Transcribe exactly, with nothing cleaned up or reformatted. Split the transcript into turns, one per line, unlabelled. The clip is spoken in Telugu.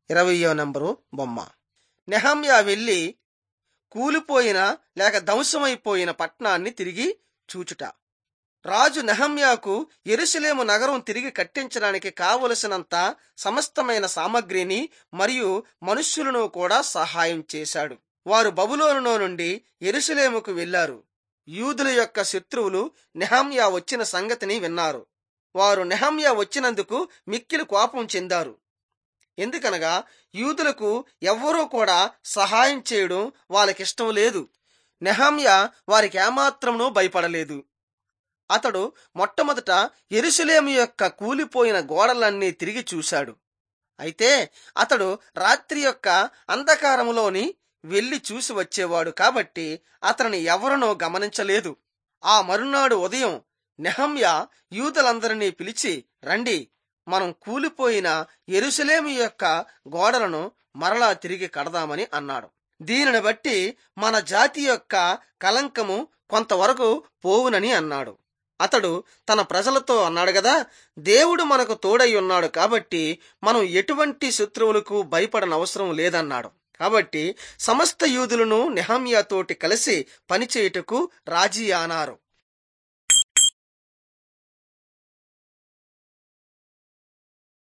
ఇరవయో నంబరు బొమ్మ. నెహమ్యా వెళ్లి కూలిపోయిన లేక ధ్వంసమైపోయిన పట్టణాన్ని తిరిగి చూచుట. రాజు నెహమ్యాకు యెరూషలేము నగరం తిరిగి కట్టించడానికి కావలసినంత సమస్తమైన సామగ్రిని మరియు మనుష్యులను కూడా సహాయం చేశాడు. వారు బబులోనులో నుండి యెరూషలేముకు వెళ్లారు. యూదుల యొక్క శత్రువులు నెహమ్యా వచ్చిన సంగతిని విన్నారు. వారు నెహమ్యా వచ్చినందుకు మిక్కిలి కోపం చెందారు. ఎందుకనగా యూదులకు ఎవ్వరూ కూడా సహాయం చేయడం వాళ్ళకిష్టం లేదు. నెహమ్యా వారికి ఏమాత్రమునూ భయపడలేదు. అతడు మొట్టమొదట యెరూషలేము యొక్క కూలిపోయిన గోడలన్నీ తిరిగి చూశాడు. అయితే అతడు రాత్రి యొక్క అంధకారములోని వెళ్లి చూసి వచ్చేవాడు కాబట్టి అతనిని ఎవరినో గమనించలేదు. ఆ మరునాడు ఉదయం నెహమ్యా యూదులందరినీ పిలిచి, రండి, మనం కూలిపోయిన యెరూషలేము యొక్క గోడలను మరలా తిరిగి కడదామని అన్నాడు. దీనిని బట్టి మన జాతి యొక్క కలంకము కొంతవరకు పోవునని అన్నాడు. అతడు తన ప్రజలతో అన్నాడు గదా, దేవుడు మనకు తోడై ఉన్నాడు కాబట్టి మనం ఎటువంటి శత్రువులకు భయపడనవసరం లేదన్నాడు. కాబట్టి సమస్త యూదులను నెహమ్యాతోటి కలిసి పనిచేయుటకు రాజీ అన్నారు.